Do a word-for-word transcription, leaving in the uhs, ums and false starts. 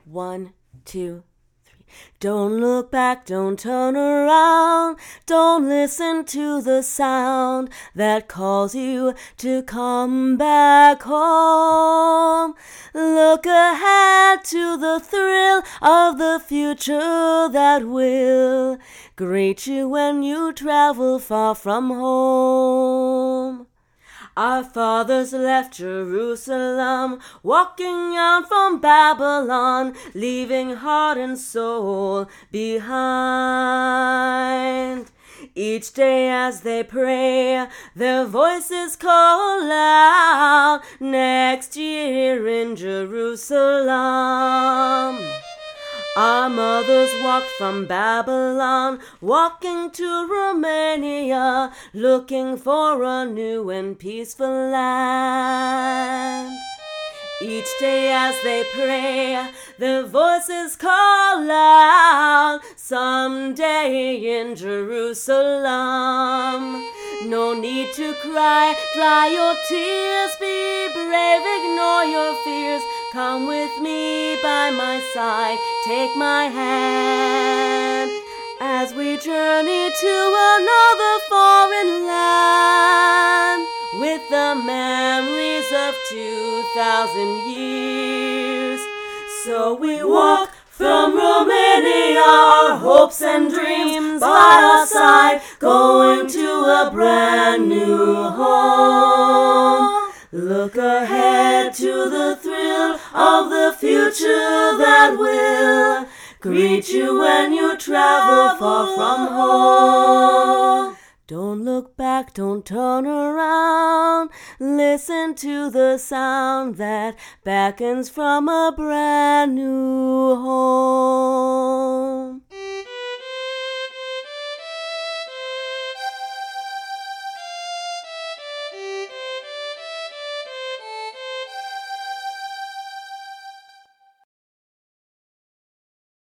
One, two, three. Don't look back, don't turn around. Don't listen to the sound that calls you to come back home. Look ahead to the thrill of the future that will greet you when you travel far from home. Our fathers left Jerusalem, walking out from Babylon, leaving heart and soul behind. Each day as they pray, their voices call out, next year in Jerusalem. Our mothers walked from Babylon, walking to Romania, looking for a new and peaceful land. Each day as they pray, their voices call out, someday in Jerusalem. No need to cry, dry your tears, be brave, ignore your fears. Come with me by my side, take my hand, as we journey to another foreign land, with the memories of two thousand years. So we walk from Romania, our hopes and dreams by our side, going to a brand new home. Look ahead to the thrill of the future that will greet you when you travel far from home. Don't look back, don't turn around. Listen to the sound that beckons from a brand new home.